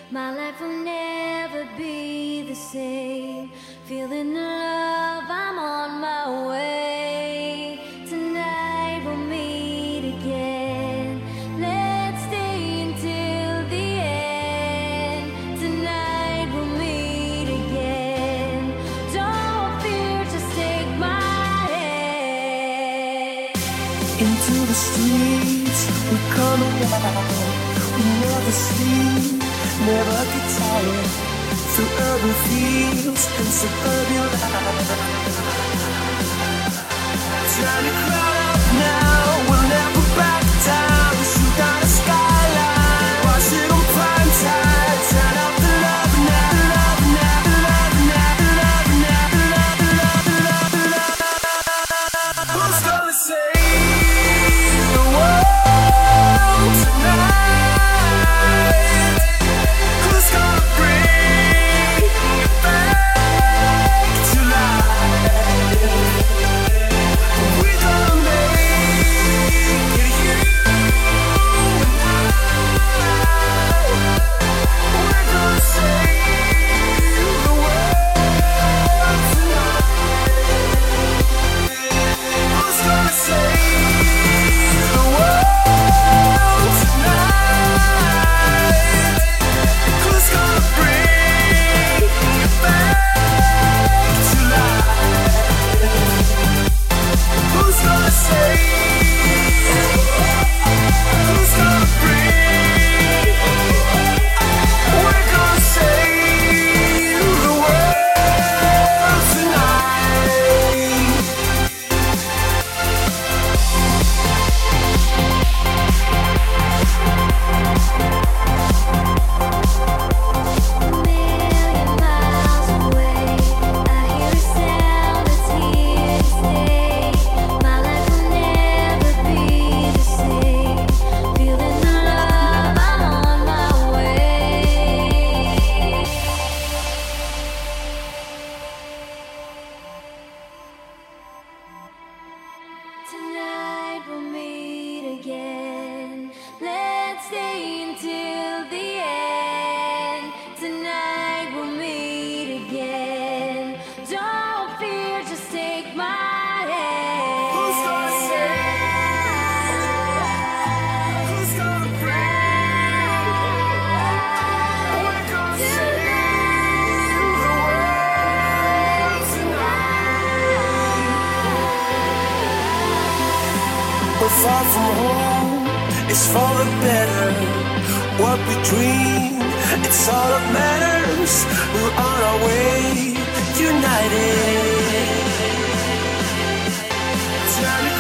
My life will never be the same. Feeling the love, I'm on my way. Tonight we'll meet again. Let's stay until the end. Tonight we'll meet again. Don't fear, just take my hand. Into the streets we come alive. We never sleep, never get tired. Through urban fields and suburban life. Turn the crowd up now, we'll never back down. We shoot down the skyline, watch it on prime time. Turn up the love now, love now, love now, love now, love now, love now. Who's gonna save the world tonight? Who's gonna bring it back to life? We gonna make it, you and I. We're gonna save the world tonight. Who's gonna save the world tonight? Who's gonna bring it back to life? Who's gonna save? Who's gonna bring? We're gonna save the world tonight. Million miles away, I hear a sound that's here to stay. My life will never be the same. Feeling the love, I'm on my way. Tonight we'll meet again. Let's stay until the end. Tonight we'll meet again. Don't fear, just take my hand. Who's gonna save? Who's gonna bring? We're gonna save the world tonight. We're far from home, it's for the better. What we dream, it's all that matters. We're on our way, united. Turn it